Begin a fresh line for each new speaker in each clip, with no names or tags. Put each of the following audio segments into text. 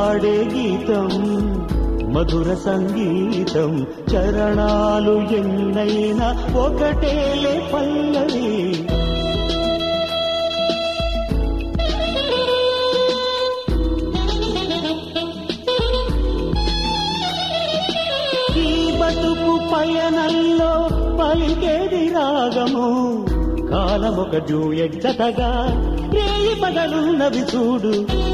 పాడే గీతం మధుర సంగీతం చరణాలు ఎన్నైనా ఒకటేలే పల్లవి ఈ బతుకు పయనంలో పలికేది రాగము కాలమొక డ్యూయెట్ జతగా రేయి పగలున్నవి చూడు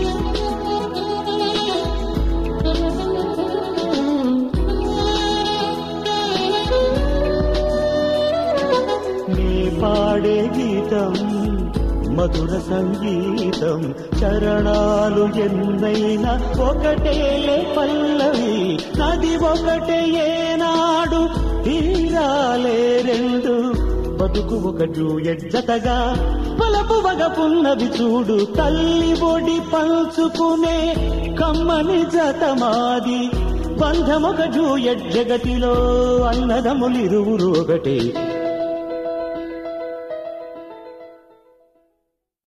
నీ పాడే గీతం మధుర సంగీతం చరణాలు ఎన్నైనా ఒకటేలే పల్లవి నది ఒకటే ఏనాడు తీరాలే రెండు బతుకు ఒక డ్యూయెట్ జతగా పలపు వగపున్నవి చూడు తల్లి ఒడి పంచుకునే కమ్మని జత మాది బంధమొక డ్యూయెట్ జగతిలో అన్నదములిరువురు ఒకటే